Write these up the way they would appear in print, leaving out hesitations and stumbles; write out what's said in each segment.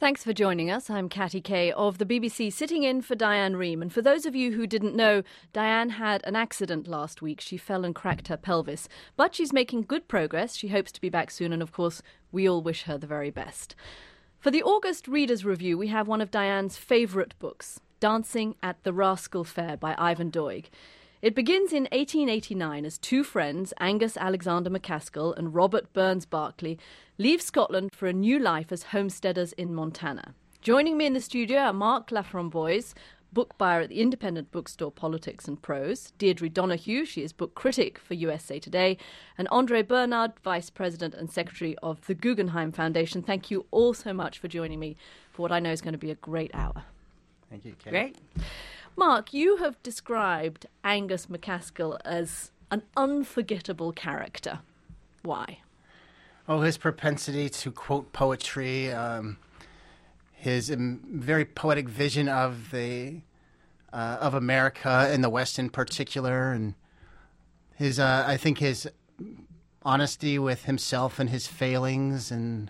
Thanks for joining us. I'm Katty Kay of the BBC, sitting in for Diane Rehm. And for those of you who didn't know, Diane had an accident last week. She fell and cracked her pelvis. But she's making good progress. She hopes to be back soon. And of course, we all wish her the very best. For the August Reader's Review, we have one of Diane's favourite books, Dancing at the Rascal Fair by Ivan Doig. It begins in 1889 as two friends, Angus Alexander McCaskill and Robert Burns Barclay, leave Scotland for a new life as homesteaders in Montana. Joining me in the studio are Mark Laframboise, book buyer at the independent bookstore Politics and Prose, Deirdre Donoghue, she is book critic for USA Today, and Andre Bernard, Vice President and Secretary of the Guggenheim Foundation. Thank you all so much for joining me for what I know is going to be a great hour. Thank you, Kate. Great. Mark, you have described Angus McCaskill as an unforgettable character. Why? Oh, his propensity to quote poetry, his very poetic vision of America and the West in particular, and his I think his honesty with himself and his failings, and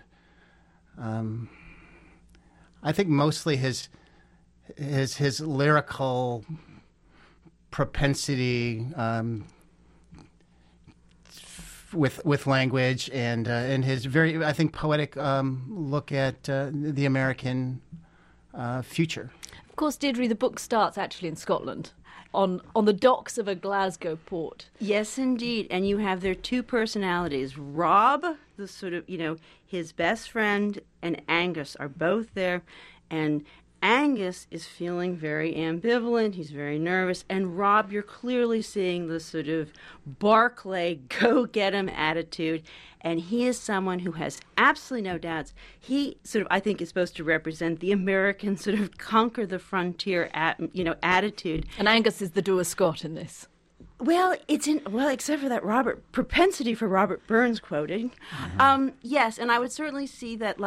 I think mostly his lyrical propensity with language and his very, I think, poetic look at the American future. Of course, Deirdre, the book starts actually in Scotland, on the docks of a Glasgow port. Yes, indeed. And you have their two personalities. Rob, the sort of, his best friend, and Angus are both there. And Angus is feeling very ambivalent. He's very nervous. And Rob, you're clearly seeing the sort of Barclay go-get-him attitude. And he is someone who has absolutely no doubts. He sort of, I think, is supposed to represent the American sort of conquer the frontier, attitude. And Angus is the doer Scott in this. Well, except for that propensity for Robert Burns quoting. Mm-hmm. Yes, and I would certainly see that,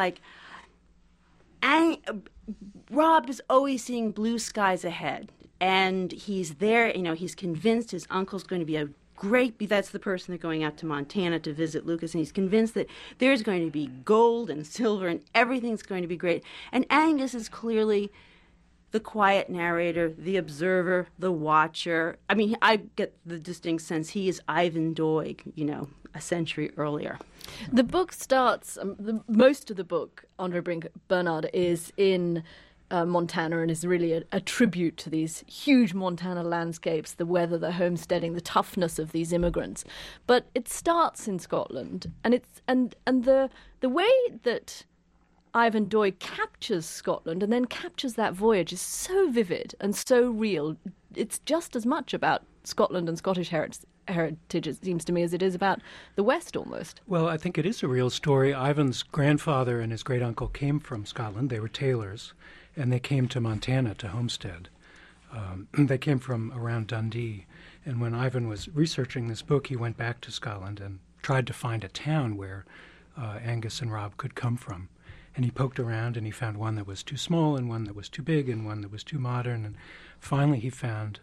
Rob is always seeing blue skies ahead, and he's there, he's convinced his uncle's going to be that's the person that's going out to Montana to visit Lucas, and he's convinced that there's going to be gold and silver and everything's going to be great. And Angus is clearly the quiet narrator, the observer, the watcher. I mean, I get the distinct sense he is Ivan Doig, a century earlier. The book starts, most of the book, Andre Bernard, is in Montana and is really a tribute to these huge Montana landscapes, the weather, the homesteading, the toughness of these immigrants. But it starts in Scotland, and the way that Ivan Doig captures Scotland and then captures that voyage is so vivid and so real. It's just as much about Scotland and Scottish heritage, it seems to me, as it is about the West almost. Well, I think it is a real story. Ivan's grandfather and his great-uncle came from Scotland. They were tailors, and they came to Montana to homestead. They came from around Dundee. And when Ivan was researching this book, he went back to Scotland and tried to find a town where Angus and Rob could come from. And he poked around, and he found one that was too small and one that was too big and one that was too modern. And finally he found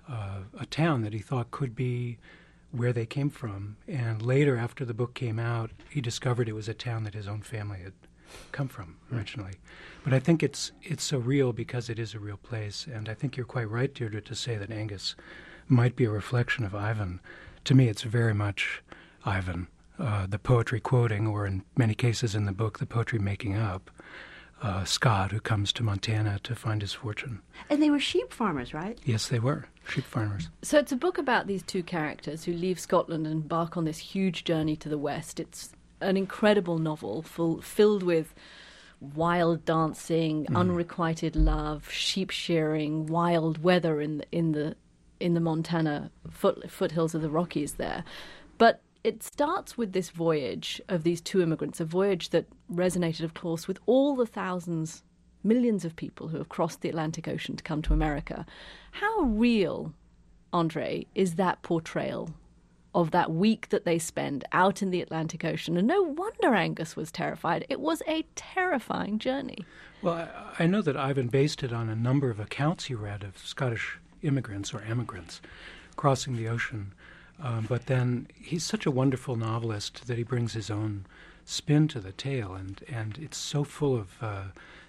a town that he thought could be where they came from. And later, after the book came out, he discovered it was a town that his own family had come from originally. But I think it's so real because it is a real place. And I think you're quite right, Deirdre, to say that Angus might be a reflection of Ivan. To me, it's very much Ivan. The poetry quoting, or in many cases in the book, the poetry making up, Scott, who comes to Montana to find his fortune. And they were sheep farmers, right? Yes, they were sheep farmers. So it's a book about these two characters who leave Scotland and embark on this huge journey to the West. It's an incredible novel filled with wild dancing, unrequited love, sheep shearing, wild weather in the Montana foothills of the Rockies there. But it starts with this voyage of these two immigrants, a voyage that resonated, of course, with all the thousands, millions of people who have crossed the Atlantic Ocean to come to America. How real, Andre, is that portrayal of that week that they spend out in the Atlantic Ocean? And no wonder Angus was terrified. It was a terrifying journey. Well, I know that Ivan based it on a number of accounts he read of Scottish immigrants or emigrants crossing the ocean. But then he's such a wonderful novelist that he brings his own spin to the tale, and it's so full of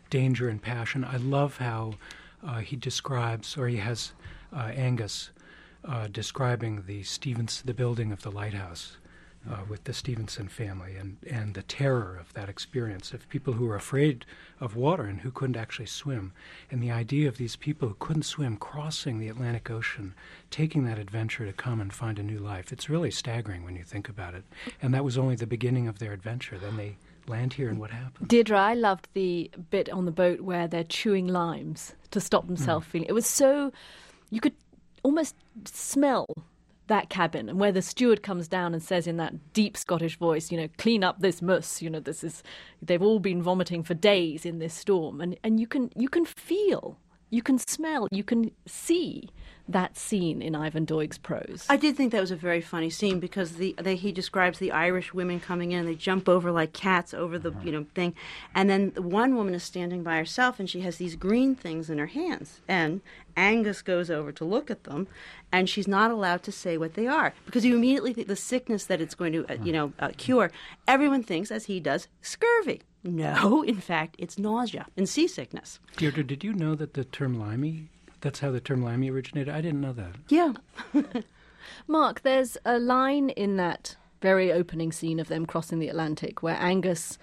danger and passion. I love how he describes, or he has Angus describing the building of the lighthouse with the Stevenson family, and the terror of that experience of people who were afraid of water and who couldn't actually swim, and the idea of these people who couldn't swim crossing the Atlantic Ocean, taking that adventure to come and find a new life. It's really staggering when you think about it. And that was only the beginning of their adventure. Then they land here, and what happened? Deirdre, I loved the bit on the boat where they're chewing limes to stop themselves feeling. It was so, you could almost smell that cabin, and where the steward comes down and says in that deep Scottish voice, clean up this muss, they've all been vomiting for days in this storm, and you can feel, you can smell, you can see that scene in Ivan Doig's prose. I did think that was a very funny scene because he describes the Irish women coming in and they jump over like cats over the thing, and then one woman is standing by herself and she has these green things in her hands, and Angus goes over to look at them, and she's not allowed to say what they are because you immediately think the sickness that it's going to cure. Everyone thinks, as he does, scurvy. No, in fact, it's nausea and seasickness. Deirdre, did you know that the term limey, that's how the term limey originated? I didn't know that. Yeah. Mark, there's a line in that very opening scene of them crossing the Atlantic where Angus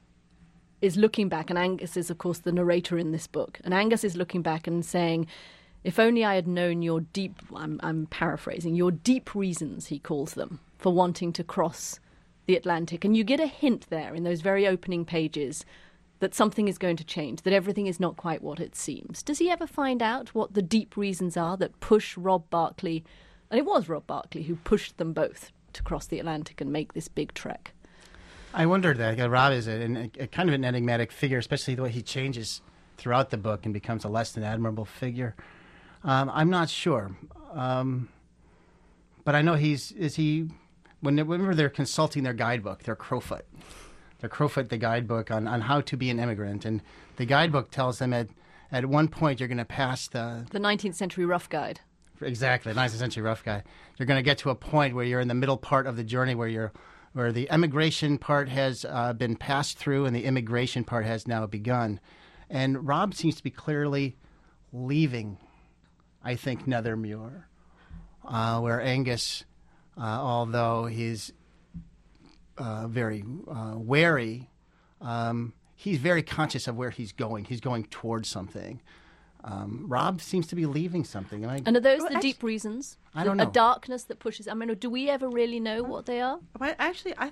is looking back, and Angus is, of course, the narrator in this book, and Angus is looking back and saying, if only I had known your deep, I'm paraphrasing, your deep reasons, he calls them, for wanting to cross the Atlantic. And you get a hint there in those very opening pages that something is going to change, that everything is not quite what it seems. Does he ever find out what the deep reasons are that push Rob Barkley, and it was Rob Barkley who pushed them both to cross the Atlantic and make this big trek? I wondered that. Rob is a kind of an enigmatic figure, especially the way he changes throughout the book and becomes a less than admirable figure. I'm not sure. But I know whenever they're consulting their guidebook, their Crowfoot, the guidebook on how to be an immigrant. And the guidebook tells them at one point you're going to pass the 19th century rough guide. Exactly, the 19th century rough guide. You're going to get to a point where you're in the middle part of the journey where the emigration part has been passed through and the immigration part has now begun. And Rob seems to be clearly leaving, I think, Nethermuir, where Angus, although he's very wary, he's very conscious of where he's going. He's going towards something. Rob seems to be leaving something. And are those the deep reasons? I don't know. A darkness that pushes... do we ever really know what they are? Actually, I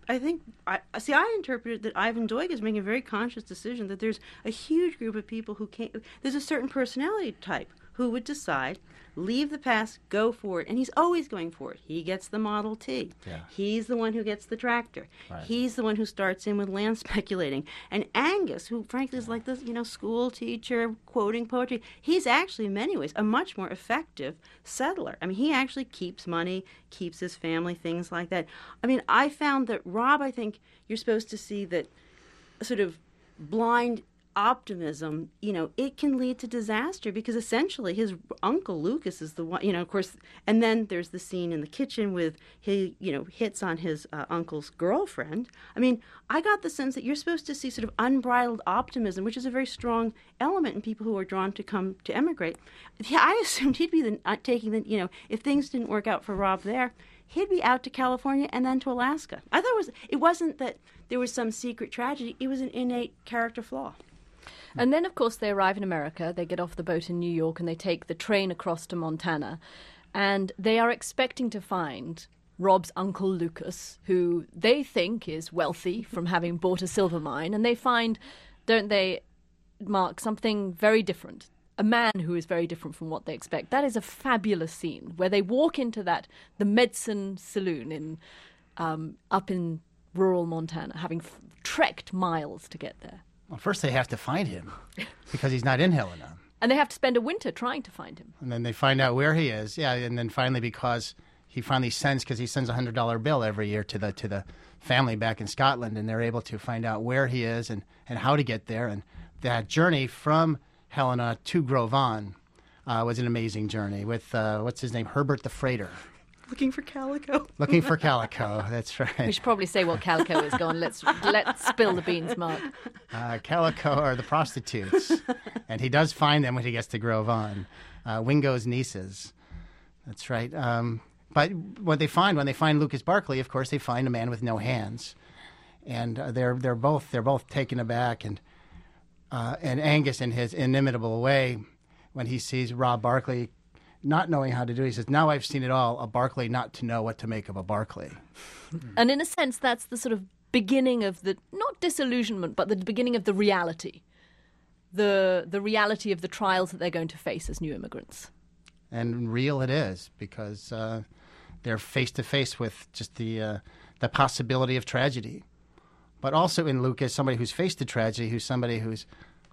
interpreted that Ivan Doig is making a very conscious decision that there's a huge group of people who can't... There's a certain personality type who would decide, leave the past, go for it. And he's always going for it. He gets the Model T. Yeah. He's the one who gets the tractor. Right. He's the one who starts in with land speculating. And Angus, who frankly is like this, school teacher, quoting poetry, he's actually in many ways a much more effective settler. He actually keeps money, keeps his family, things like that. I found that Rob, I think you're supposed to see that sort of blind optimism, it can lead to disaster because essentially his uncle Lucas is the one, of course, and then there's the scene in the kitchen with he, hits on his uncle's girlfriend. I got the sense that you're supposed to see sort of unbridled optimism, which is a very strong element in people who are drawn to come to emigrate. I assumed he'd be taking the, if things didn't work out for Rob there, he'd be out to California and then to Alaska. I thought it wasn't that there was some secret tragedy. It was an innate character flaw. And then, of course, they arrive in America. They get off the boat in New York and they take the train across to Montana. And they are expecting to find Rob's uncle Lucas, who they think is wealthy from having bought a silver mine. And they find, don't they, Mark, something very different. A man who is very different from what they expect. That is a fabulous scene where they walk into the Medicine Saloon up in rural Montana, having trekked miles to get there. Well, first they have to find him because he's not in Helena. And they have to spend a winter trying to find him. And then they find out where he is. Yeah, and then finally because he sends a $100 bill every year to the family back in Scotland, and they're able to find out where he is and how to get there. And that journey from Helena to Gros Ventre was an amazing journey with, what's his name, Herbert the Freighter. looking for Calico. Looking for Calico, that's We right. should probably say what Calico is. Go on, let's spill the beans, Mark. Calico are the prostitutes, and he does find them when he gets to Grove On. Wingo's nieces, that's right. But when they find Lucas Barclay, of course, they find a man with no hands, and they're both taken aback, and Angus, in his inimitable way, when he sees Rob Barclay not knowing how to do it, he says, "Now I've seen it all, a Barclay not to know what to make of a Barclay." And in a sense, that's the sort of beginning of the, not disillusionment, but the beginning of the reality. The reality of the trials that they're going to face as new immigrants. And real it is, because they're face to face with just the possibility of tragedy. But also in Lucas, somebody who's faced a tragedy, who's somebody who's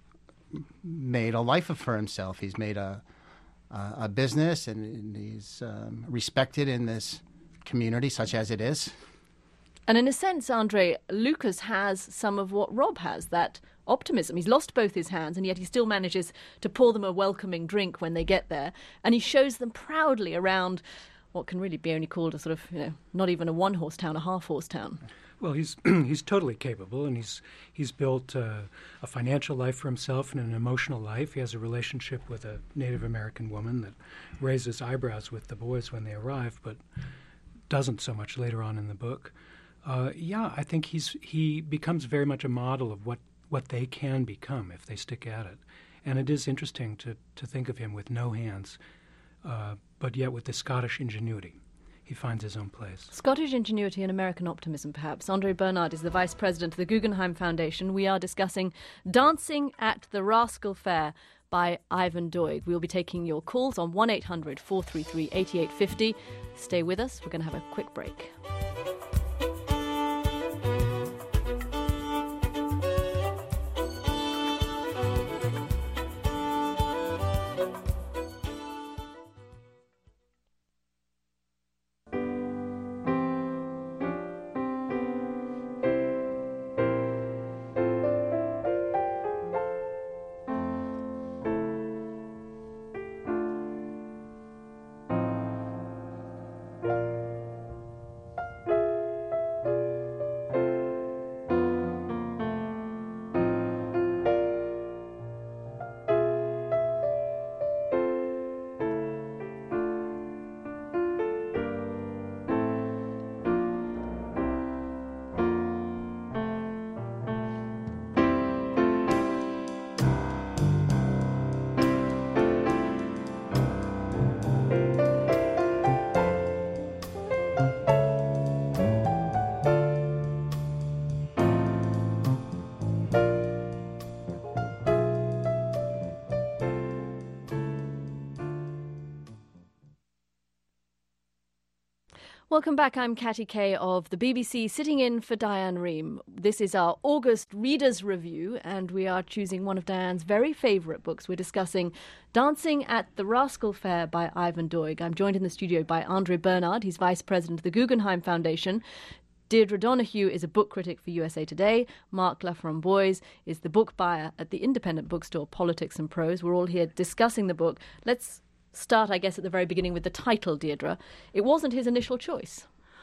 made a life for himself. He's made a business, and he's respected in this community, such as it is. And in a sense, Andre, Lucas has some of what Rob has, that optimism. He's lost both his hands, and yet he still manages to pour them a welcoming drink when they get there. And he shows them proudly around what can really be only called a sort of, not even a one-horse town, a half-horse town. Well, he's totally capable, and he's built a financial life for himself and an emotional life. He has a relationship with a Native American woman that raises eyebrows with the boys when they arrive, but doesn't so much later on in the book. I think he becomes very much a model of what they can become if they stick at it. And it is interesting to think of him with no hands, but yet with the Scottish ingenuity. He finds his own place. Scottish ingenuity and American optimism, perhaps. Andre Bernard is the Vice President of the Guggenheim Foundation. We are discussing Dancing at the Rascal Fair by Ivan Doig. We'll be taking your calls on 1-800-433-8850. Stay with us. We're going to have a quick break. Welcome back. I'm Katty Kay of the BBC, sitting in for Diane Rehm. This is our August Readers' Review, and we are choosing one of Diane's very favourite books. We're discussing Dancing at the Rascal Fair by Ivan Doig. I'm joined in the studio by Andre Bernard. He's Vice President of the Guggenheim Foundation. Deirdre Donahue is a book critic for USA Today. Mark Laframboise is the book buyer at the independent bookstore Politics and Prose. We're all here discussing the book. Let's start, I guess, at the very beginning with the title, Deirdre. It wasn't his initial choice.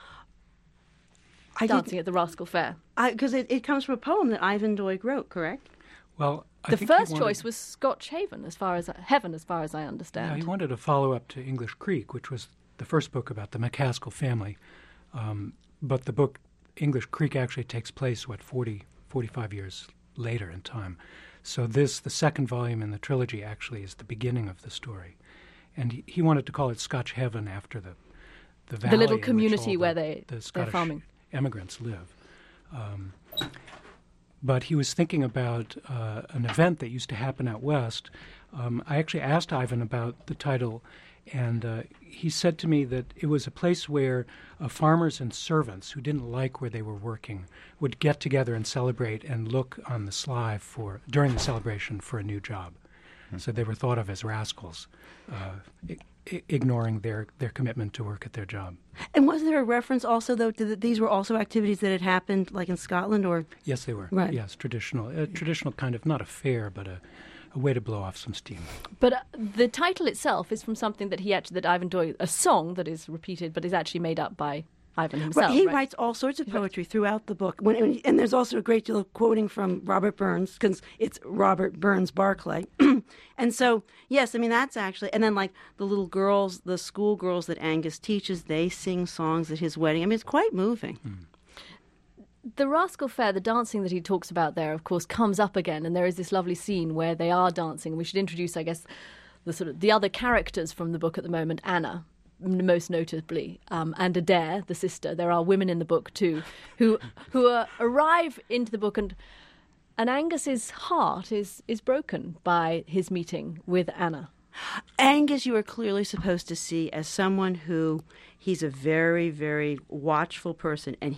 Dancing at the Rascal Fair. Because it comes from a poem that Ivan Doig wrote, correct? Well, the first choice was Scotch Haven, as far as I understand. Yeah, he wanted a follow-up to English Creek, which was the first book about the McCaskill family. But the book English Creek actually takes place, 45 years later in time. So the second volume in the trilogy actually is the beginning of the story. And he wanted to call it Scotch Heaven after the valley, the little community where the they're farming. Immigrants live. But he was thinking about an event that used to happen out west. I actually asked Ivan about the title, and he said to me that it was a place where farmers and servants who didn't like where they were working would get together and celebrate and look on the sly during the celebration for a new job. So they were thought of as rascals, ignoring their commitment to work at their job. And was there a reference also, though, to that these were also activities that had happened, like in Scotland, or? Yes, they were. Right. Yes, traditional kind of, not a fair, but a a way to blow off some steam. But the title itself is from something that Ivan Doig, a song that is repeated, but is actually made up by Ivan himself. He right? writes all sorts of poetry throughout the book. And there's also a great deal of quoting from Robert Burns, because it's Robert Burns Barclay. And so, yes, I mean, that's actually... And then, like, the little girls, the school girls that Angus teaches, they sing songs at his wedding. I mean, it's quite moving. The Rascal Fair, the dancing that he talks about there, of course, comes up again, and there is this lovely scene where they are dancing. We should introduce, I guess, the other characters from the book at the moment. Anna, most notably, and Adair, the sister. There are women in the book too who arrive into the book, and Angus's heart is broken by his meeting with Anna. Angus, you are clearly supposed to see as someone who he's a very, very watchful person, and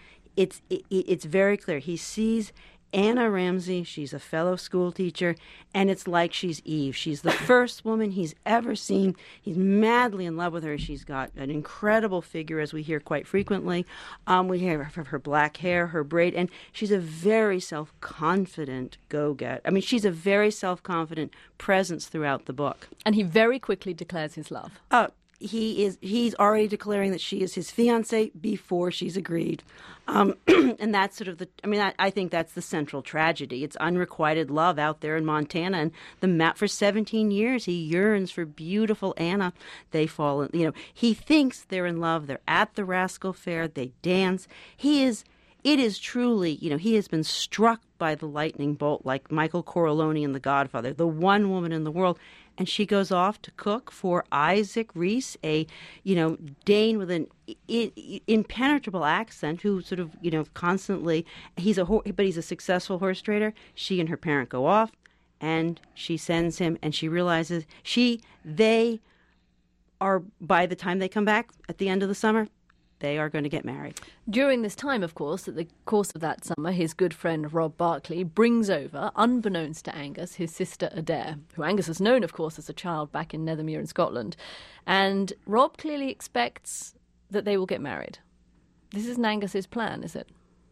it's very clear. He sees Anna Ramsey, she's a fellow school teacher, and it's like she's Eve. She's the first woman he's ever seen. He's madly in love with her. She's got an incredible figure, as we hear quite frequently. We hear her black hair, her braid, and she's a very self-confident go-get. I mean, she's a very self-confident presence throughout the book. And he very quickly declares his love. He's already declaring that she is his fiancée before she's agreed. And that's sort of I think that's the central tragedy. It's unrequited love out there in Montana. And for 17 years, he yearns for beautiful Anna. They fall in, he thinks they're in love. They're at the Rascal Fair. They dance. It is truly, he has been struck by the lightning bolt like Michael Corleone in The Godfather, the one woman in the world. And she goes off to cook for Isaac Reese, a, Dane with an impenetrable accent who sort of, constantly, but he's a successful horse trader. She and her parent go off, and she sends him, and she realizes they are, by the time they come back at the end of the summer, they are going to get married. During this time, of course, at the course of that summer, his good friend Rob Barclay brings over, unbeknownst to Angus, his sister Adair, who Angus has known, of course, as a child back in Nethermuir in Scotland. And Rob clearly expects that they will get married. This isn't Angus's plan, is it?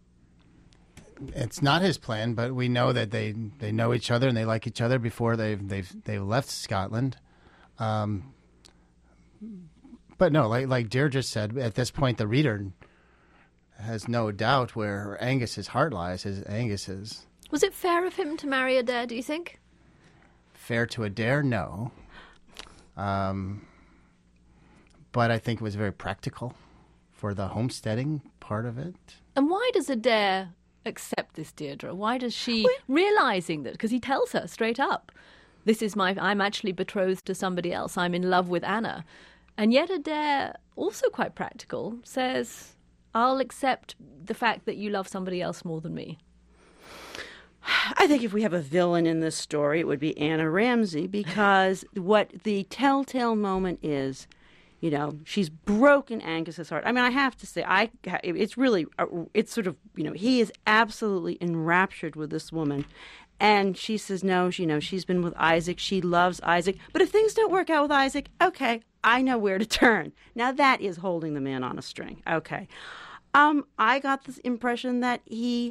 It's not his plan, but we know that they know each other and they like each other before they left Scotland. But no, like Deirdre said, at this point, the reader has no doubt where Angus's heart lies. Angus's. Was it fair of him to marry Adair, do you think? Fair to Adair, no. But I think it was very practical for the homesteading part of it. And why does Adair accept this, Deirdre? Why does she, realizing that, because he tells her straight up, I'm actually betrothed to somebody else, I'm in love with Anna. And yet Adair, also quite practical, says, I'll accept the fact that you love somebody else more than me. I think if we have a villain in this story, it would be Anna Ramsey, because what the telltale moment is, she's broken Angus's heart. I mean, I have to say, it's sort of, he is absolutely enraptured with this woman. And she says, no, she's been with Isaac. She loves Isaac. But if things don't work out with Isaac, okay, I know where to turn. Now that is holding the man on a string. Okay. I got this impression that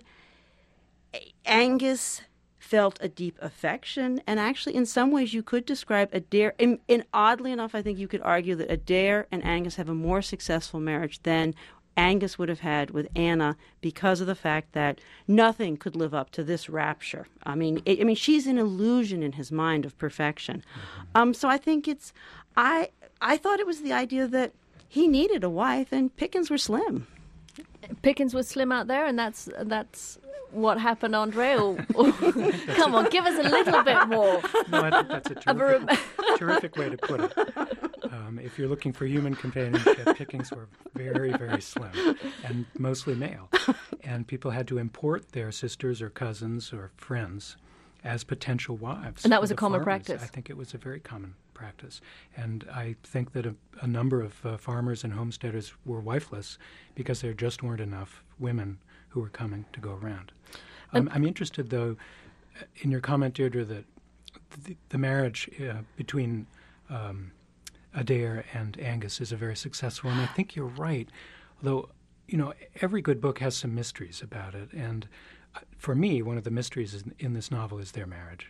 Angus felt a deep affection. And actually, in some ways, you could describe Adair, and oddly enough, I think you could argue that Adair and Angus have a more successful marriage than Angus would have had with Anna, because of the fact that nothing could live up to this rapture. I mean, she's an illusion in his mind of perfection. So I think I thought it was the idea that he needed a wife, and pickings were slim. Pickings was slim out there, and that's what happened, Andre? Come on, give us a little bit more. No, I think that's a terrific way to put it. If you're looking for human companionship, pickings were very, very slim and mostly male. And people had to import their sisters or cousins or friends as potential wives. And that was a farmers. common practice. I think it was a very common practice. And I think that a number of farmers and homesteaders were wifeless because there just weren't enough women who were coming to go around. I'm interested, though, in your comment, Deirdre, that the marriage between Adair and Angus is a very successful one. I think you're right, although, every good book has some mysteries about it. And for me, one of the mysteries in this novel is their marriage.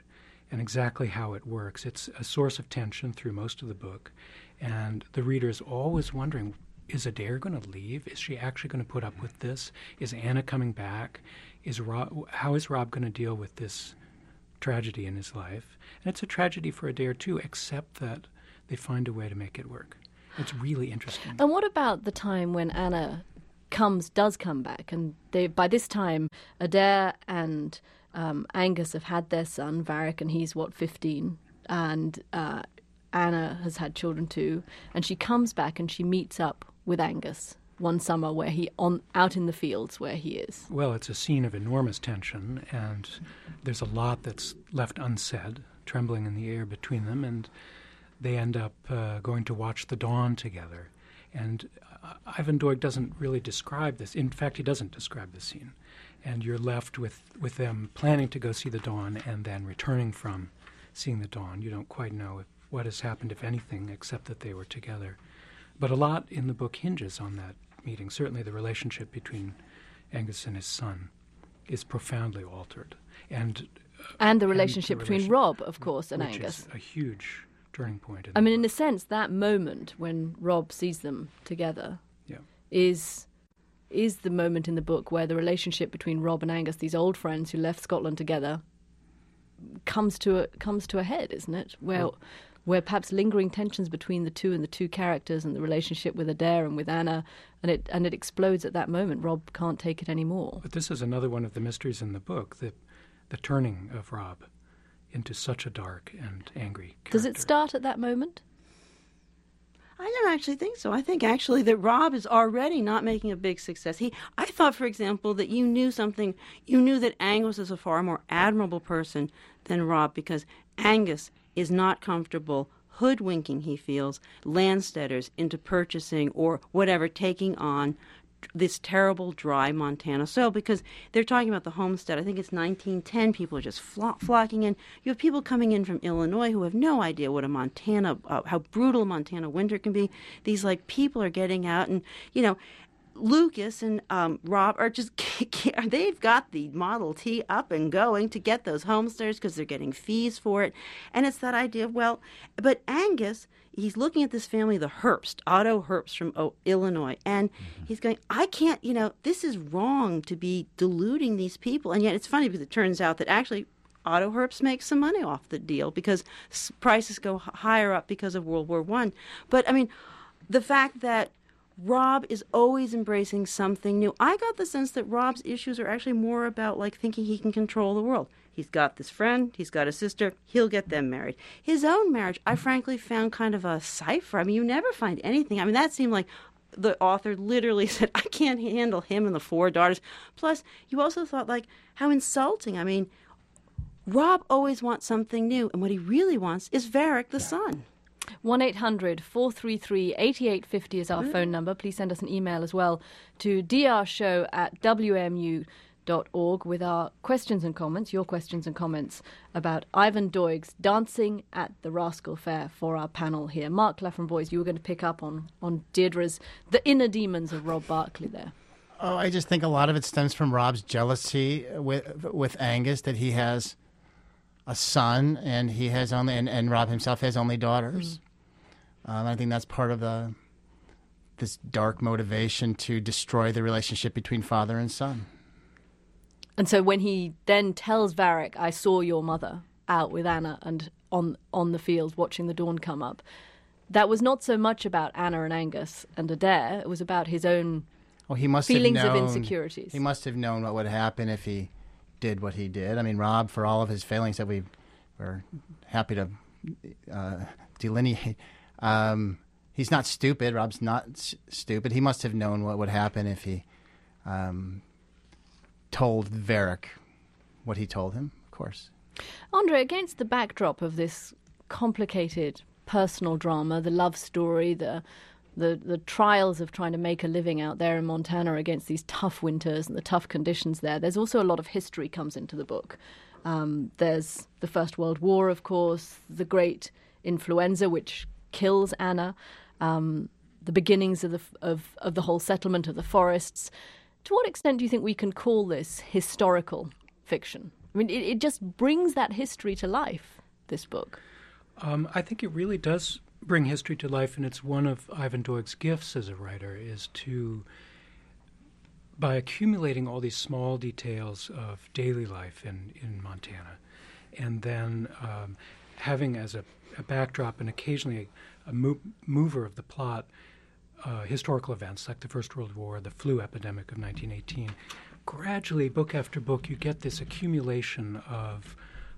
and exactly how it works. It's a source of tension through most of the book, and the reader is always wondering, is Adair going to leave? Is she actually going to put up with this? Is Anna coming back? How is Rob going to deal with this tragedy in his life? And it's a tragedy for Adair too, except that they find a way to make it work. It's really interesting. And what about the time when Anna does come back, and by this time Adair and Angus have had their son Varric, and he's 15, and Anna has had children too, and she comes back and she meets up with Angus one summer where out in the fields where he is. Well, it's a scene of enormous tension, and there's a lot that's left unsaid, trembling in the air between them, and they end up going to watch the dawn together. And Ivan Doig doesn't really describe this. In fact, he doesn't describe the scene. And you're left with them planning to go see the dawn and then returning from seeing the dawn. You don't quite know what has happened, if anything, except that they were together. But a lot in the book hinges on that meeting. Certainly the relationship between Angus and his son is profoundly altered. And the relationship between Rob, of course, and Angus. Is a huge turning point. In a sense, that moment when Rob sees them together is the moment in the book where the relationship between Rob and Angus, these old friends who left Scotland together, comes to a head, isn't it? Where perhaps lingering tensions between the two characters and the relationship with Adair and with Anna, and it explodes at that moment. Rob can't take it anymore. But this is another one of the mysteries in the book, the turning of Rob into such a dark and angry character. Does it start at that moment? I don't actually think so. I think actually that Rob is already not making a big success. I thought, for example, that you knew that Angus is a far more admirable person than Rob, because Angus is not comfortable hoodwinking, he feels, Landsteaders into purchasing or whatever, taking on this terrible dry Montana soil, because they're talking about the homestead. I think it's 1910. People are just flocking in. You have people coming in from Illinois who have no idea what how brutal Montana winter can be. These people are getting out, and Lucas and Rob are just, they've got the Model T up and going to get those homesteaders because they're getting fees for it. And it's that idea of, but Angus, he's looking at this family, the Herbst, Otto Herbst from Illinois, and he's going, I can't, this is wrong to be deluding these people. And yet it's funny because it turns out that actually Otto Herbst makes some money off the deal because prices go higher up because of World War I. But, the fact that Rob is always embracing something new. I got the sense that Rob's issues are actually more about thinking he can control the world. He's got this friend, he's got a sister, he'll get them married. His own marriage, I frankly found kind of a cipher. You never find anything. That seemed like the author literally said, I can't handle him and the 4 daughters. Plus, you also thought, how insulting. Rob always wants something new, and what he really wants is Varric, the son. 1-800-433-8850 is our phone number. Please send us an email as well to drshow@wmu.org with our questions and comments, your questions and comments about Ivan Doig's Dancing at the Rascal Fair for our panel here. Mark Laframboise, you were going to pick up on Deirdre's, the inner demons of Rob Barkley there. Oh, I just think a lot of it stems from Rob's jealousy with Angus, that he has a son, and he has and Rob himself has only daughters. I think that's part of this dark motivation to destroy the relationship between father and son. And so when he then tells Varric, I saw your mother out with Anna and on the field watching the dawn come up, that was not so much about Anna and Angus and Adair. It was about his own feelings of insecurities. He must have known what would happen if he did what he did. Rob, for all of his failings that we were happy to delineate, he's not stupid. Rob's not stupid. He must have known what would happen if he told Varric what he told him, of course. Andre, against the backdrop of this complicated personal drama, the love story, the trials of trying to make a living out there in Montana against these tough winters and the tough conditions there's also a lot of history comes into the book. There's the First World War, of course, the great influenza, which kills Anna, the beginnings of the whole settlement of the forests. To what extent do you think we can call this historical fiction? I mean, it just brings that history to life, this book. I think it really does bring history to life, and it's one of Ivan Doig's gifts as a writer, is to, by accumulating all these small details of daily life in Montana, and then having as a backdrop and occasionally a mover of the plot historical events like the First World War, the flu epidemic of 1918. Gradually, book after book, you get this accumulation of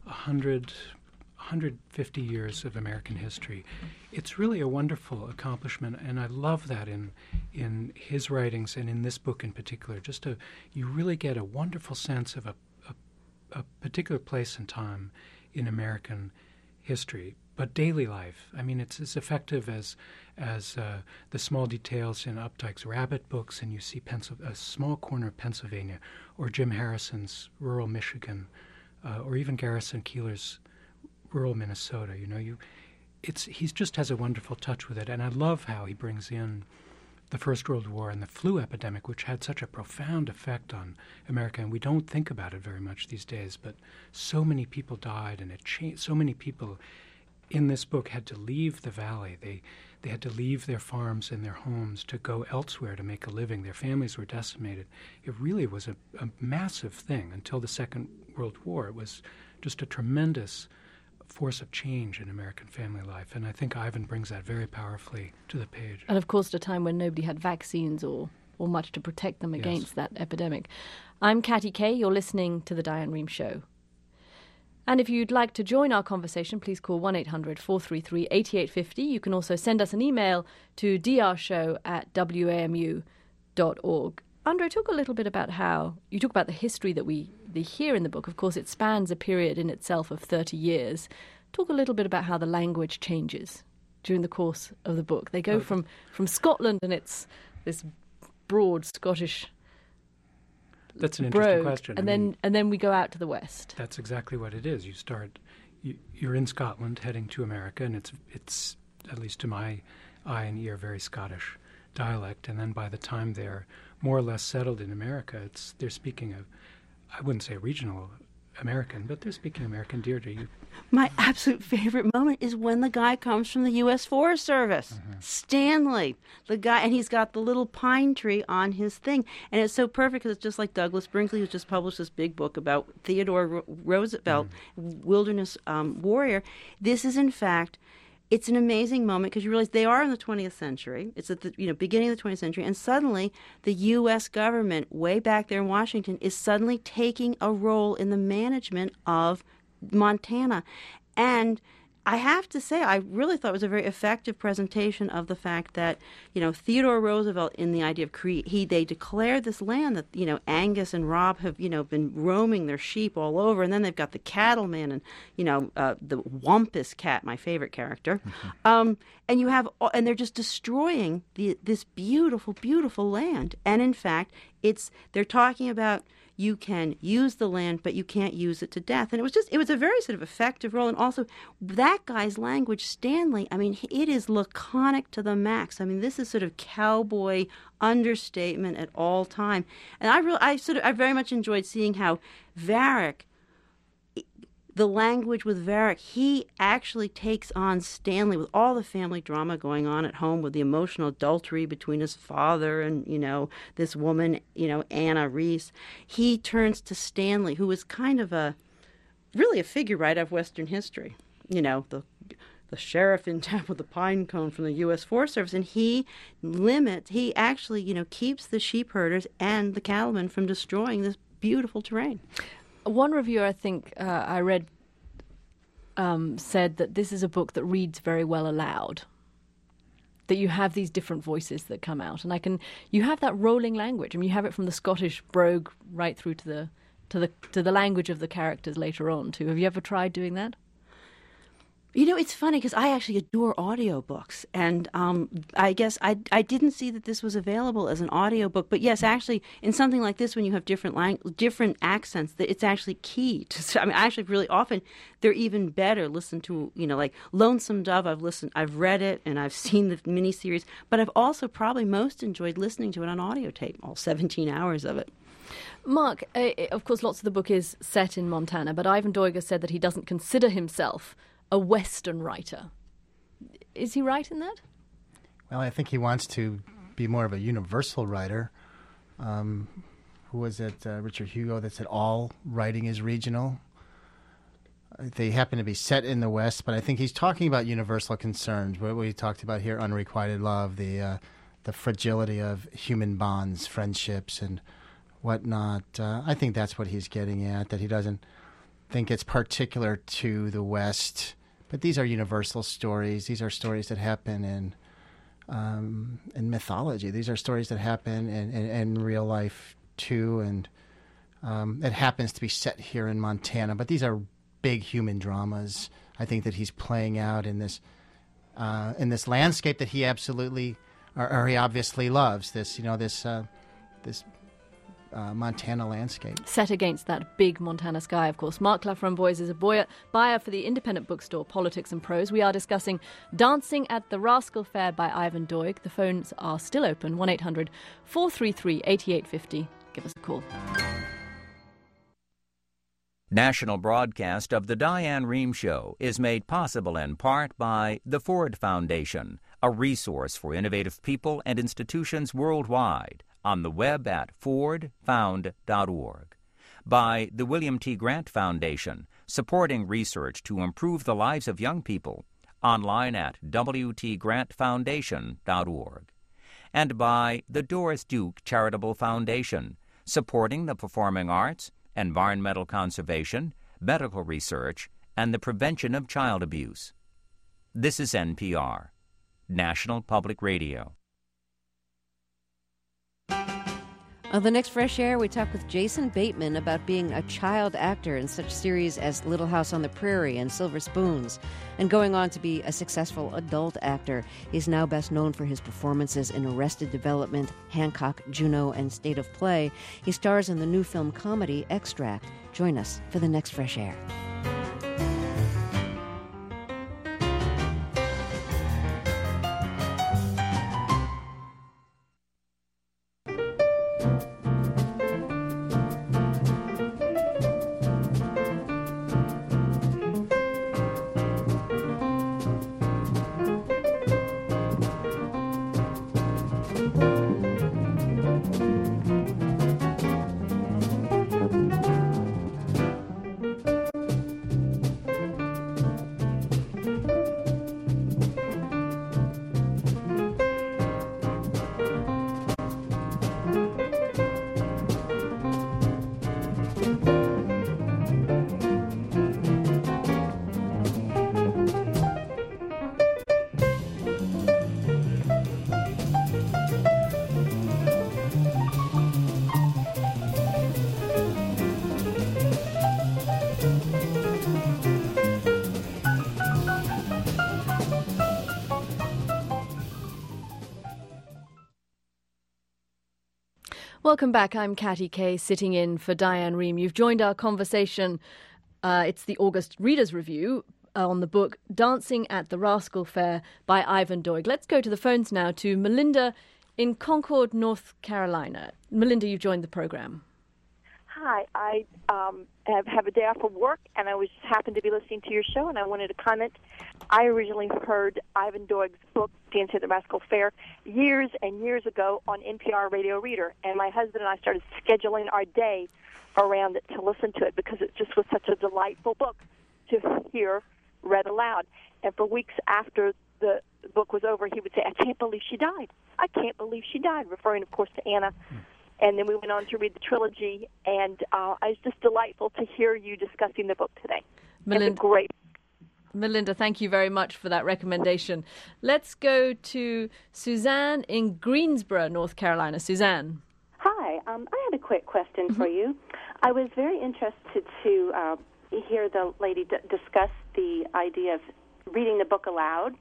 150 years of American history. It's really a wonderful accomplishment, and I love that in his writings and in this book in particular. You really get a wonderful sense of a particular place and time in American history. But daily life, I mean, it's as effective as the small details in Updike's Rabbit books, and you see a small corner of Pennsylvania, or Jim Harrison's rural Michigan, or even Garrison Keillor's rural Minnesota. He just has a wonderful touch with it, and I love how he brings in the First World War and the flu epidemic, which had such a profound effect on America, and we don't think about it very much these days. But so many people died, and it changed. So many people in this book had to leave the valley. They had to leave their farms and their homes to go elsewhere to make a living. Their families were decimated. It really was a massive thing until the Second World War. It was just a tremendous force of change in American family life, and I think Ivan brings that very powerfully to the page. And of course, at a time when nobody had vaccines or much to protect them against that epidemic. I'm Katty Kay. You're listening to The Diane Rehm Show. And if you'd like to join our conversation, please call 1-800-433-8850. You can also send us an email to drarshow@wamu.org. Andre, talk a little bit about how you talk about the history that we hear in the book. Of course, it spans a period in itself of 30 years. Talk a little bit about how the language changes during the course of the book. They go from Scotland, and it's this broad Scottish. That's an interesting question. And then we go out to the west. That's exactly what it is. You're in Scotland heading to America, and it's at least to my eye and ear, very Scottish dialect. And then by the time they're more or less settled in America, they're speaking I wouldn't say regional American, but they're speaking American. Deirdre, you. My absolute favorite moment is when the guy comes from the U.S. Forest Service, Stanley, the guy, and he's got the little pine tree on his thing, and it's so perfect because it's just like Douglas Brinkley, who's just published this big book about Theodore Roosevelt, wilderness warrior. This is, in fact, it's an amazing moment because you realize they are in the 20th century. It's at the beginning of the 20th century, and suddenly the U.S. government, way back there in Washington, is suddenly taking a role in the management of Montana. And I have to say, I really thought it was a very effective presentation of the fact that, Theodore Roosevelt, in the idea of they declared this land that, Angus and Rob have, been roaming their sheep all over, and then they've got the cattleman and, the Wampus cat, my favorite character, and they're just destroying this beautiful, beautiful land. And in fact, they're talking about, you can use the land, but you can't use it to death. And it was a very sort of effective role. And also, that guy's language, Stanley, I mean, it is laconic to the max. I mean, this is sort of cowboy understatement at all time. And I very much enjoyed seeing how Varick, the language with Varick, he actually takes on Stanley with all the family drama going on at home, with the emotional adultery between his father and, this woman, Anna Reese. He turns to Stanley, who is kind of really a figure right out of Western history. The sheriff in town with the pine cone from the U.S. Forest Service, and he actually, keeps the sheep herders and the cattlemen from destroying this beautiful terrain. One reviewer, I think I read, said that this is a book that reads very well aloud. That you have these different voices that come out, and you have that rolling language. I mean, you have it from the Scottish brogue right through to the language of the characters later on too. Have you ever tried doing that? It's funny because I actually adore audiobooks, and I guess I didn't see that this was available as an audiobook. But yes, actually, in something like this, when you have different accents, that it's actually key to. I mean, actually, really often they're even better. Listen to like Lonesome Dove. I've read it, and I've seen the miniseries, but I've also probably most enjoyed listening to it on audio tape, all 17 hours of it. Mark, of course, lots of the book is set in Montana, but Ivan Doig has said that he doesn't consider himself a Western writer. Is he right in that? Well, I think he wants to be more of a universal writer. Who was it? Richard Hugo that said all writing is regional. They happen to be set in the West, but I think he's talking about universal concerns. What we talked about here, unrequited love, the fragility of human bonds, friendships, and whatnot. I think that's what he's getting at, that he doesn't think it's particular to the West. But these are universal stories. These are stories that happen in mythology. These are stories that happen in real life, too. And it happens to be set here in Montana. But these are big human dramas, I think, that he's playing out in this landscape that he absolutely, or he obviously loves, this Montana landscape. Set against that big Montana sky, of course. Mark Laframboise is a buyer for the independent bookstore Politics and Prose. We are discussing Dancing at the Rascal Fair by Ivan Doig. The phones are still open, 1-800-433-8850. Give us a call. National broadcast of The Diane Rehm Show is made possible in part by the Ford Foundation, a resource for innovative people and institutions worldwide, on the web at fordfound.org. By the William T. Grant Foundation, supporting research to improve the lives of young people, online at wtgrantfoundation.org. And by the Doris Duke Charitable Foundation, supporting the performing arts, environmental conservation, medical research, and the prevention of child abuse. This is NPR, National Public Radio. On the next Fresh Air, we talk with Jason Bateman about being a child actor in such series as Little House on the Prairie and Silver Spoons, and going on to be a successful adult actor. He's now best known for his performances in Arrested Development, Hancock, Juno, and State of Play. He stars in the new film comedy Extract. Join us for the next Fresh Air. Welcome back. I'm Katty Kay, sitting in for Diane Rehm. You've joined our conversation. It's the August Reader's Review on the book Dancing at the Rascal Fair by Ivan Doig. Let's go to the phones now to Melinda in Concord, North Carolina. Melinda, you've joined the program. Hi, I have a day off of work, and I was happened to be listening to your show, and I wanted to comment. I originally heard Ivan Doig's book, Dancing at the Rascal Fair, years and years ago on NPR Radio Reader, and my husband and I started scheduling our day around it to listen to it because it just was such a delightful book to hear read aloud. And for weeks after the book was over, he would say, "I can't believe she died. I can't believe she died," referring, of course, to Anna. And then we went on to read the trilogy, and it's just delightful to hear you discussing the book today. It's great. Melinda, thank you very much for that recommendation. Let's go to Suzanne in Greensboro, North Carolina. Suzanne. Hi. I had a quick question for you. I was very interested to hear the lady discuss the idea of reading the book aloud.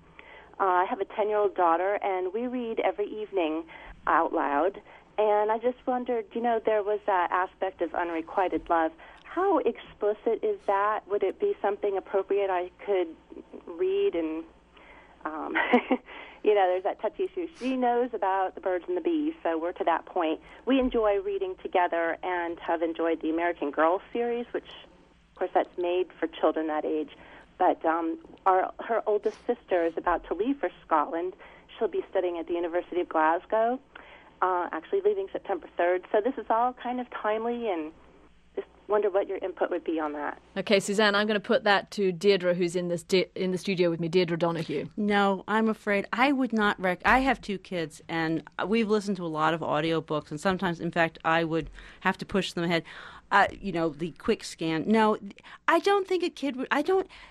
I have a 10-year-old daughter, and we read every evening out loud. And I just wondered, there was that aspect of unrequited love. How explicit is that? Would it be something appropriate I could read and there's that touchy issue. She knows about the birds and the bees, so we're to that point. We enjoy reading together and have enjoyed the American Girl series, which, of course, that's made for children that age. But her oldest sister is about to leave for Scotland. She'll be studying at the University of Glasgow, actually leaving September 3rd. So this is all kind of timely, and just wonder what your input would be on that. Okay, Suzanne, I'm going to put that to Deirdre, who's in the studio with me, Deirdre Donahue. No, I'm afraid I would not I have 2 kids, and we've listened to a lot of audiobooks, and sometimes, in fact, I would have to push them ahead. The quick scan. No, I don't think a kid would...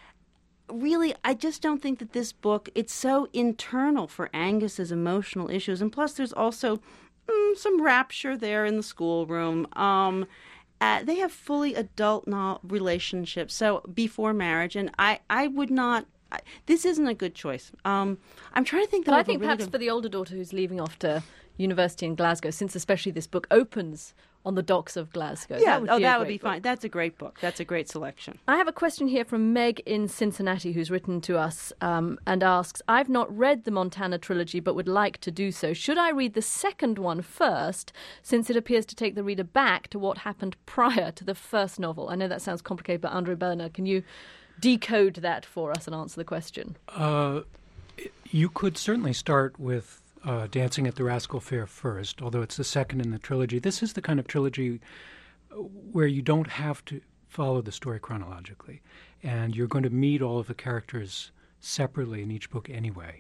I just don't think that this book, it's so internal for Angus's emotional issues. And plus, there's also some rapture there in the schoolroom. They have fully adult relationships, so before marriage. And I would not... this isn't a good choice. I'm trying to think... But I think perhaps for the older daughter who's leaving off to university in Glasgow, since especially this book opens on the docks of Glasgow. Yeah, that would be fine. That's a great book. That's a great selection. I have a question here from Meg in Cincinnati, who's written to us and asks, I've not read the Montana trilogy but would like to do so. Should I read the second one first, since it appears to take the reader back to what happened prior to the first novel? I know that sounds complicated, but Andre Bernard, can you decode that for us and answer the question? You could certainly start with Dancing at the Rascal Fair first, although it's the second in the trilogy. This is the kind of trilogy where you don't have to follow the story chronologically, and you're going to meet all of the characters separately in each book anyway.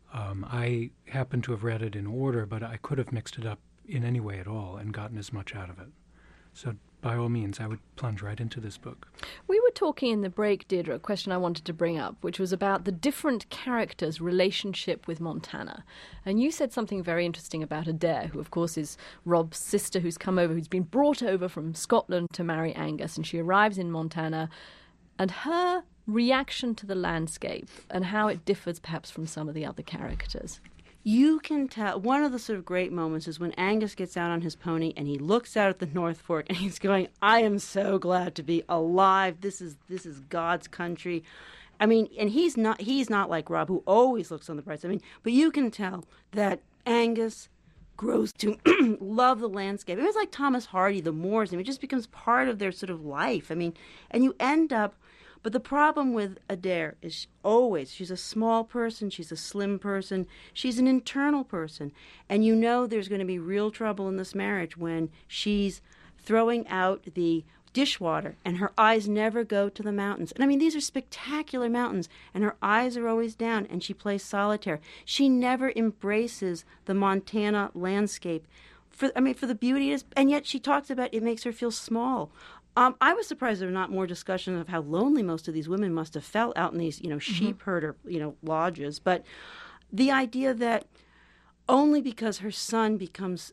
I happen to have read it in order, but I could have mixed it up in any way at all and gotten as much out of it. So by all means, I would plunge right into this book. We were talking in the break, Deirdre, a question I wanted to bring up, which was about the different characters' relationship with Montana. And you said something very interesting about Adair, who, of course, is Rob's sister who's come over, who's been brought over from Scotland to marry Angus. And she arrives in Montana, and her reaction to the landscape and how it differs perhaps from some of the other characters. You can tell, one of the sort of great moments is when Angus gets out on his pony and he looks out at the North Fork and he's going, I am so glad to be alive. This is God's country. I mean, and he's not like Rob, who always looks on the bright side. I mean, but you can tell that Angus grows to love the landscape. It was like Thomas Hardy, the Moors. I mean, it just becomes part of their sort of life. I mean, and you end up... But the problem with Adair is she's a small person, she's a slim person, she's an internal person. And you know there's going to be real trouble in this marriage when she's throwing out the dishwater and her eyes never go to the mountains. And I mean, these are spectacular mountains, and her eyes are always down, and she plays solitaire. She never embraces the Montana landscape for the beauty it is, and yet she talks about it makes her feel small. I was surprised there were not more discussion of how lonely most of these women must have felt out in these, sheep herder, lodges. But the idea that only because her son becomes,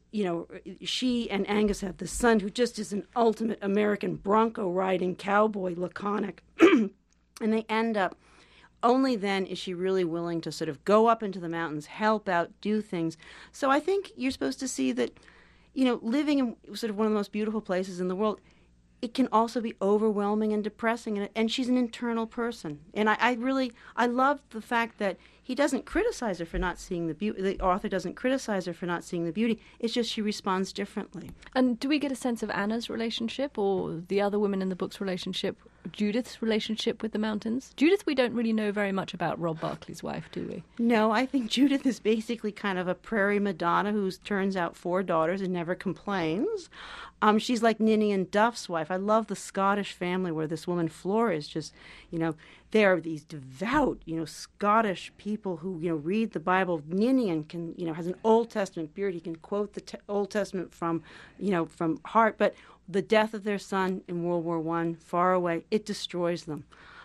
she and Angus have this son who just is an ultimate American bronco riding cowboy, laconic, and they end up, only then is she really willing to sort of go up into the mountains, help out, do things. So I think you're supposed to see that, living in sort of one of the most beautiful places in the world, it can also be overwhelming and depressing, and she's an internal person. And I love the fact that he doesn't criticize her for not seeing the beauty. The author doesn't criticize her for not seeing the beauty. It's just she responds differently. And do we get a sense of Anna's relationship or the other women in the book's relationship, Judith's relationship with the mountains? Judith, we don't really know very much about Rob Barkley's wife, do we? No, I think Judith is basically kind of a prairie Madonna who turns out 4 daughters and never complains. She's like Ninian Duff's wife. I love the Scottish family where this woman, Flora, is just, they are these devout, Scottish people who, read the Bible. Ninian can, has an Old Testament beard. He can quote the Old Testament from heart. But the death of their son in World War I, far away, it destroys them.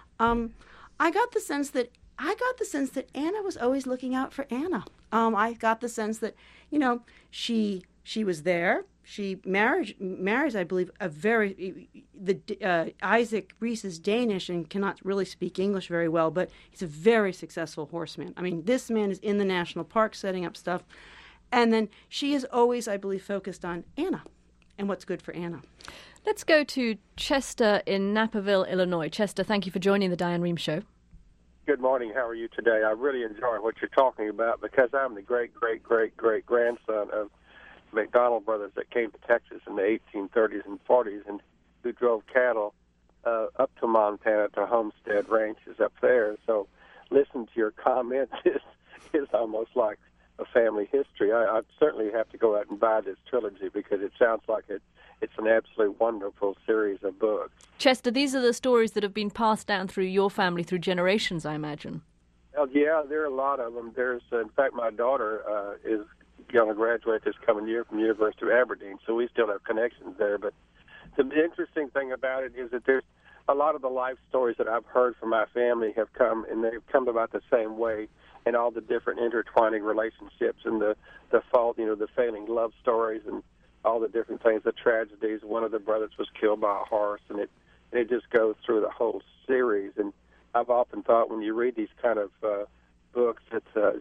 I got the sense that Anna was always looking out for Anna. I got the sense that, she was there. She marries, I believe, Isaac Reese is Danish and cannot really speak English very well, but he's a very successful horseman. I mean, this man is in the national park setting up stuff. And then she is always, I believe, focused on Anna and what's good for Anna. Let's go to Chester in Naperville, Illinois. Chester, thank you for joining the Diane Rehm Show. Good morning. How are you today? I really enjoy what you're talking about because I'm the great-great-great-great-grandson of McDonald brothers that came to Texas in the 1830s and 40s and who drove cattle up to Montana to homestead ranches up there. So listen to your comments is almost like a family history. I certainly have to go out and buy this trilogy because it sounds like it's an absolutely wonderful series of books. Chester, these are the stories that have been passed down through your family through generations, I imagine. Well, yeah, there are a lot of them. There's, in fact, my daughter is going to graduate this coming year from the University of Aberdeen, so we still have connections there. But the interesting thing about it is that there's a lot of the life stories that I've heard from my family have come, and they've come about the same way, and all the different intertwining relationships and the fault, the failing love stories and all the different things, the tragedies. One of the brothers was killed by a horse, and it just goes through the whole series. And I've often thought when you read these kind of books that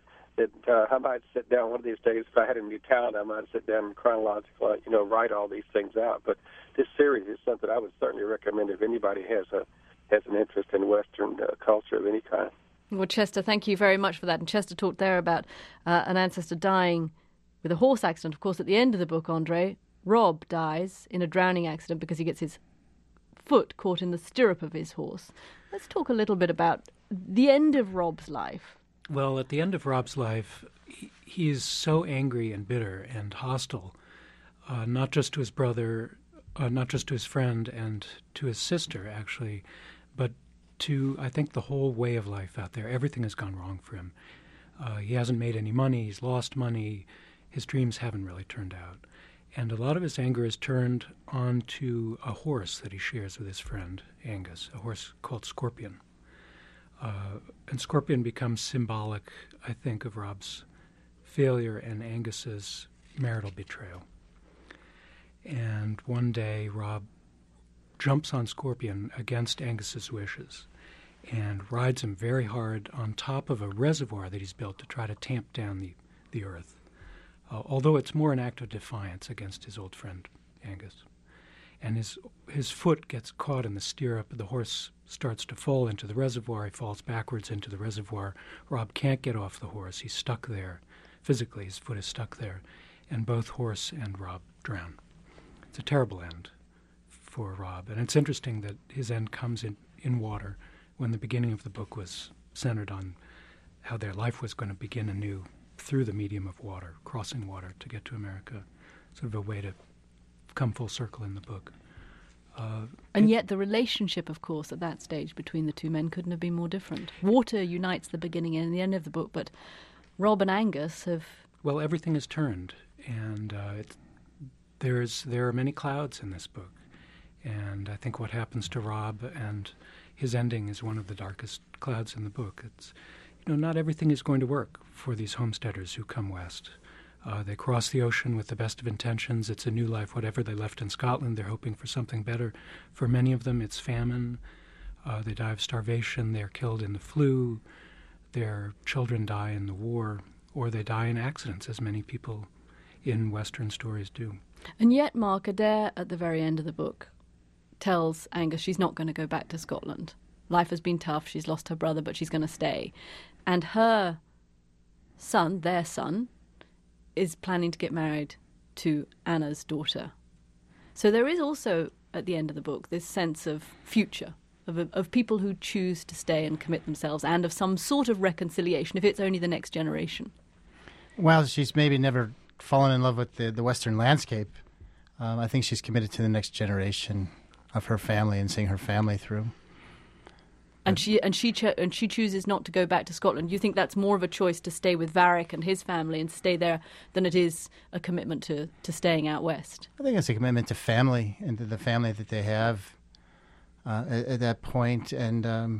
I might sit down one of these days, if I had any talent, I might sit down and chronologically, write all these things out. But this series is something I would certainly recommend if anybody has an interest in Western culture of any kind. Well, Chester, thank you very much for that. And Chester talked there about an ancestor dying with a horse accident. Of course, at the end of the book, Andre, Rob dies in a drowning accident because he gets his foot caught in the stirrup of his horse. Let's talk a little bit about the end of Rob's life. Well, at the end of Rob's life, he is so angry and bitter and hostile, not just to his brother, not just to his friend and to his sister, actually, but to, I think, the whole way of life out there. Everything has gone wrong for him. He hasn't made any money. He's lost money. His dreams haven't really turned out. And a lot of his anger is turned onto a horse that he shares with his friend, Angus, a horse called Scorpion. And Scorpion becomes symbolic, I think, of Rob's failure and Angus's marital betrayal. And one day, Rob jumps on Scorpion against Angus's wishes and rides him very hard on top of a reservoir that he's built to try to tamp down the earth, although it's more an act of defiance against his old friend Angus. And his foot gets caught in the stirrup. The horse starts to fall into the reservoir. He falls backwards into the reservoir. Rob can't get off the horse. He's stuck there. Physically, his foot is stuck there. And both horse and Rob drown. It's a terrible end for Rob. And it's interesting that his end comes in water when the beginning of the book was centered on how their life was going to begin anew through the medium of water, crossing water to get to America. Sort of a way to come full circle in the book. And yet the relationship, of course, at that stage between the two men couldn't have been more different. Water unites the beginning and the end of the book, but Rob and Angus have... Well, everything is turned, and there are many clouds in this book. And I think what happens to Rob and his ending is one of the darkest clouds in the book. It's, not everything is going to work for these homesteaders who come west. They cross the ocean with the best of intentions. It's a new life. Whatever they left in Scotland, they're hoping for something better. For many of them, it's famine. They die of starvation. They're killed in the flu. Their children die in the war, or they die in accidents, as many people in Western stories do. And yet, Mark, Adair, at the very end of the book, tells Angus she's not going to go back to Scotland. Life has been tough. She's lost her brother, but she's going to stay. And her son, their son, is planning to get married to Anna's daughter. So there is also, at the end of the book, this sense of future, of people who choose to stay and commit themselves, and of some sort of reconciliation, if it's only the next generation. Well, she's maybe never fallen in love with the Western landscape. I think she's committed to the next generation of her family and seeing her family through. And she chooses not to go back to Scotland. Do you think that's more of a choice to stay with Varick and his family and stay there than it is a commitment to staying out west? I think it's a commitment to family and to the family that they have at that point. And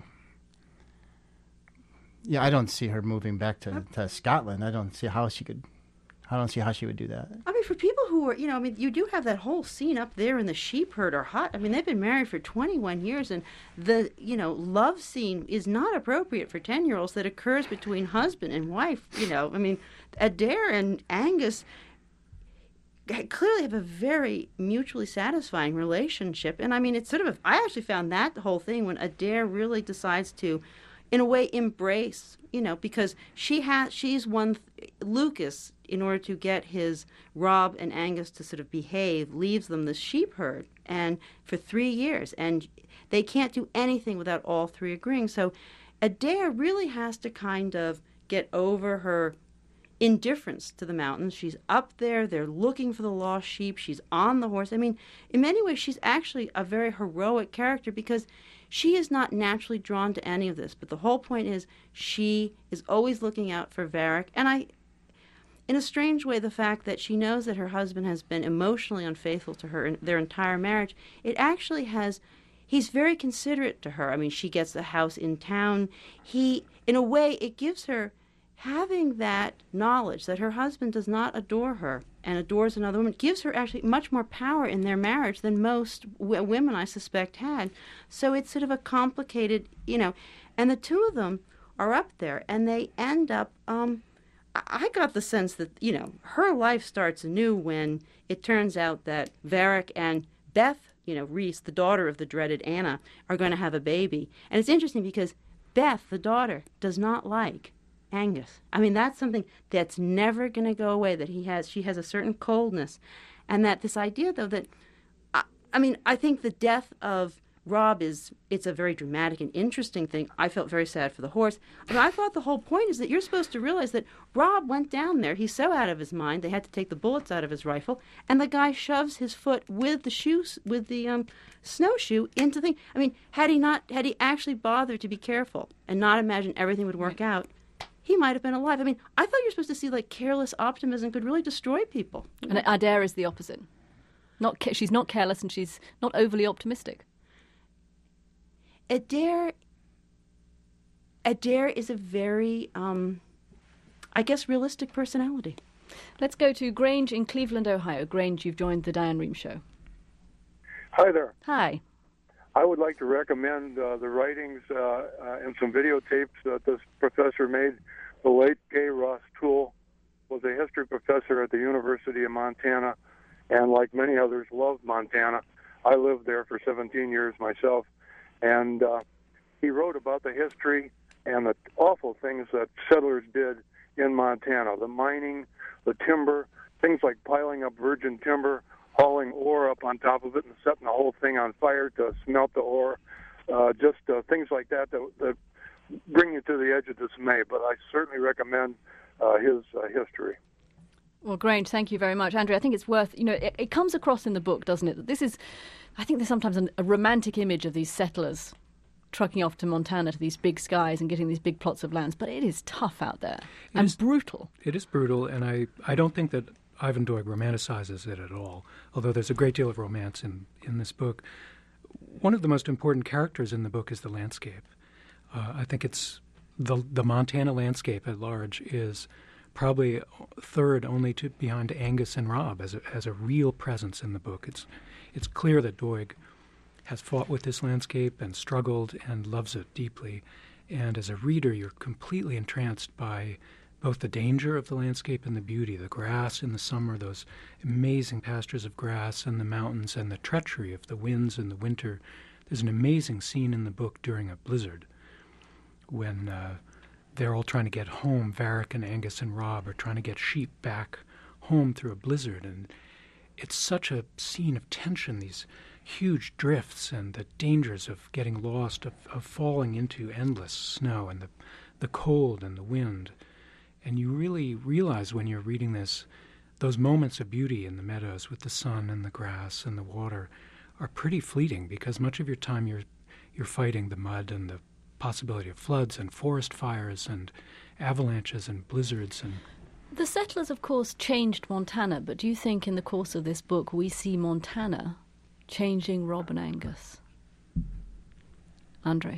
I don't see her moving back to Scotland. I don't see how she would do that. I mean, for people who are, you do have that whole scene up there in the sheep herder hut. I mean, they've been married for 21 years, and the, love scene is not appropriate for 10-year-olds that occurs between husband and wife. I mean, Adair and Angus clearly have a very mutually satisfying relationship. And I mean, it's sort of, I actually found that the whole thing when Adair really decides to, in a way, embrace, because she's won Lucas, in order to get his Rob and Angus to sort of behave, leaves them the sheep herd, and for 3 years, and they can't do anything without all three agreeing. So Adair really has to kind of get over her indifference to the mountains. She's up there, they're looking for the lost sheep, she's on the horse. I mean, in many ways, she's actually a very heroic character because she is not naturally drawn to any of this. But the whole point is she is always looking out for Varric. And in a strange way, the fact that she knows that her husband has been emotionally unfaithful to her in their entire marriage, it actually he's very considerate to her. I mean, she gets a house in town. In a way, it gives her, having that knowledge that her husband does not adore her and adores another woman, gives her actually much more power in their marriage than most women, I suspect, had. So it's sort of a complicated, and the two of them are up there, and they end up, I got the sense that, her life starts anew when it turns out that Varric and Beth, Reese, the daughter of the dreaded Anna, are going to have a baby. And it's interesting because Beth, the daughter, does not like Angus. I mean, that's something that's never going to go away, that she has a certain coldness. And that this idea, though, that, I think the death of Rob it's a very dramatic and interesting thing. I felt very sad for the horse. I thought the whole point is that you're supposed to realize that Rob went down there. He's so out of his mind, they had to take the bullets out of his rifle, and the guy shoves his foot with the snowshoe into the thing. I mean, had he actually bothered to be careful and not imagine everything would work out, he might have been alive. I mean, I thought you were supposed to see careless optimism could really destroy people. And Adair is the opposite. She's not careless and she's not overly optimistic. Adair is a very, realistic personality. Let's go to Grange in Cleveland, Ohio. Grange, you've joined the Diane Rehm Show. Hi there. Hi. I would like to recommend the writings and some videotapes that this professor made. The late Gay Ross Toole was a history professor at the University of Montana, and like many others, loved Montana. I lived there for 17 years myself, and he wrote about the history and the awful things that settlers did in Montana, the mining, the timber, things like piling up virgin timber, hauling ore up on top of it and setting the whole thing on fire to smelt the ore, things like that bring you to the edge of dismay. But I certainly recommend his history. Well, Grange, thank you very much. Andrew, I think it's worth, it comes across in the book, doesn't it, that this is, I think there's sometimes a romantic image of these settlers trucking off to Montana to these big skies and getting these big plots of lands, but it is tough out there and brutal. It is brutal, and I don't think that Ivan Doig romanticizes it at all, although there's a great deal of romance in this book. One of the most important characters in the book is the landscape. I think it's the Montana landscape at large is probably third only behind Angus and Rob as a real presence in the book. It's clear that Doig has fought with this landscape and struggled and loves it deeply. And as a reader, you're completely entranced by both the danger of the landscape and the beauty, the grass in the summer, those amazing pastures of grass, and the mountains, and the treachery of the winds in the winter. There's an amazing scene in the book during a blizzard when they're all trying to get home. Varric and Angus and Rob are trying to get sheep back home through a blizzard, and it's such a scene of tension, these huge drifts and the dangers of getting lost, of falling into endless snow and the cold and the wind. And you really realize when you're reading this, those moments of beauty in the meadows with the sun and the grass and the water are pretty fleeting, because much of your time you're fighting the mud and the possibility of floods and forest fires and avalanches and blizzards. And the settlers, of course, changed Montana, but do you think in the course of this book we see Montana changing Rob and Angus? Andre?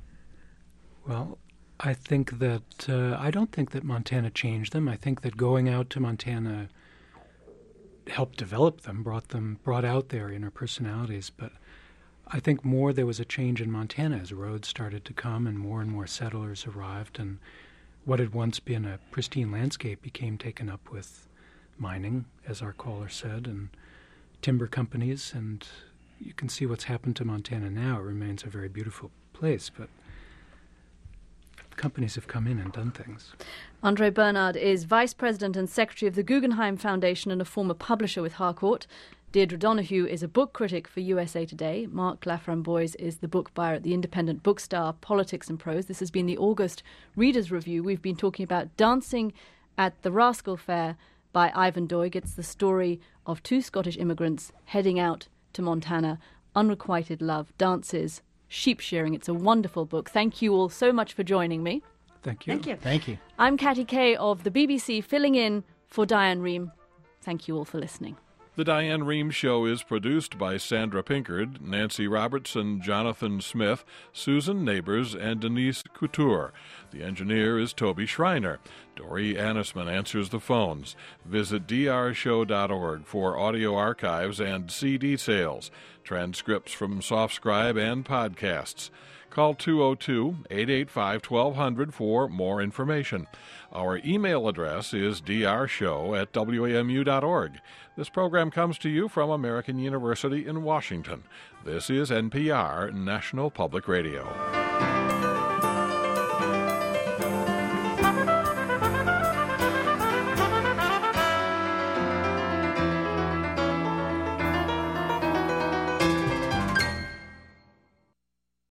Well, I think that I don't think that Montana changed them. I think that going out to Montana helped develop them, brought out their inner personalities. But I think more there was a change in Montana as roads started to come and more settlers arrived, and what had once been a pristine landscape became taken up with mining, as our caller said, and timber companies. And you can see what's happened to Montana now. It remains a very beautiful place, but companies have come in and done things. Andre Bernard is Vice President and Secretary of the Guggenheim Foundation and a former publisher with Harcourt. Deirdre Donahue is a book critic for USA Today. Mark Laframboise is the book buyer at the Independent Bookstore, Politics and Prose. This has been the August Reader's Review. We've been talking about Dancing at the Rascal Fair by Ivan Doig. It's the story of two Scottish immigrants heading out to Montana. Unrequited love, dances, sheep shearing. It's a wonderful book. Thank you all so much for joining me. Thank you. Thank you. Thank you. I'm Katty Kay of the BBC, filling in for Diane Rehm. Thank you all for listening. The Diane Rehm Show is produced by Sandra Pinkard, Nancy Robertson, Jonathan Smith, Susan Neighbors, and Denise Couture. The engineer is Toby Schreiner. Dori Annisman answers the phones. Visit drshow.org for audio archives and CD sales, transcripts from SoftScribe and podcasts. Call 202-885-1200 for more information. Our email address is drshow@wamu.org. This program comes to you from American University in Washington. This is NPR, National Public Radio.